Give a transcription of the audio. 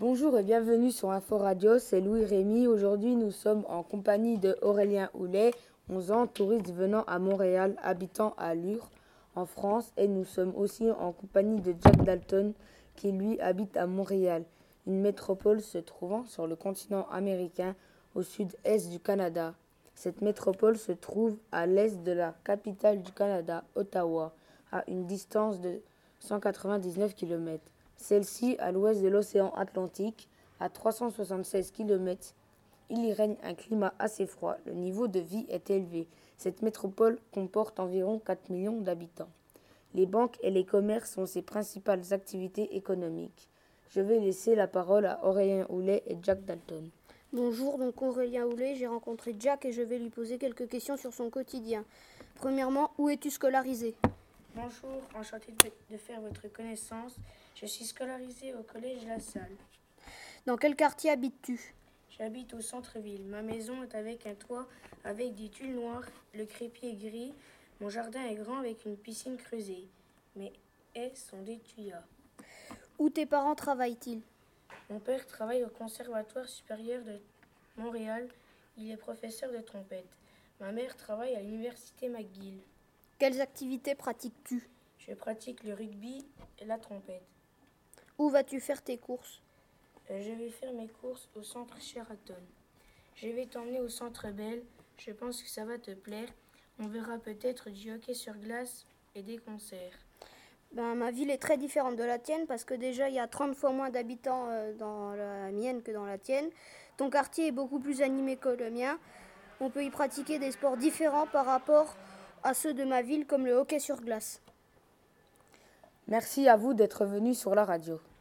Bonjour et bienvenue sur Info Radio, c'est Louis Rémy. Aujourd'hui, nous sommes en compagnie de Aurélien Houlet, 11 ans, touriste venant à Montréal, habitant à Lure, en France. Et nous sommes aussi en compagnie de Jack Dalton, qui lui habite à Montréal, une métropole se trouvant sur le continent américain, au sud-est du Canada. Cette métropole se trouve à l'est de la capitale du Canada, Ottawa, à une distance de 199 km. Celle-ci à l'ouest de l'océan Atlantique, à 376 km. Il y règne un climat assez froid, le niveau de vie est élevé. Cette métropole comporte environ 4 millions d'habitants. Les banques et les commerces sont ses principales activités économiques. Je vais laisser la parole à Aurélien Houlet et Jack Dalton. Bonjour, donc Aurélien Houlet, j'ai rencontré Jack et je vais lui poser quelques questions sur son quotidien. Premièrement, où es-tu scolarisé ? Bonjour, enchanté de faire votre connaissance. Je suis scolarisé au collège La Salle. Dans quel quartier habites-tu ? J'habite au centre-ville. Ma maison est avec un toit avec des tuiles noires, le crépier est gris. Mon jardin est grand avec une piscine creusée. Mes haies sont des tuyas. Où tes parents travaillent-ils ? Mon père travaille au Conservatoire supérieur de Montréal. Il est professeur de trompette. Ma mère travaille à l'université McGill. Quelles activités pratiques-tu ? Je pratique le rugby et la trompette. Où vas-tu faire tes courses ? Je vais faire mes courses au centre Sheraton. Je vais t'emmener au centre Bell. Je pense que ça va te plaire. On verra peut-être du hockey sur glace et des concerts. Ma ville est très différente de la tienne parce que déjà il y a 30 fois moins d'habitants dans la mienne que dans la tienne. Ton quartier est beaucoup plus animé que le mien. On peut y pratiquer des sports différents par rapport à ceux de ma ville comme le hockey sur glace. Merci à vous d'être venus sur la radio.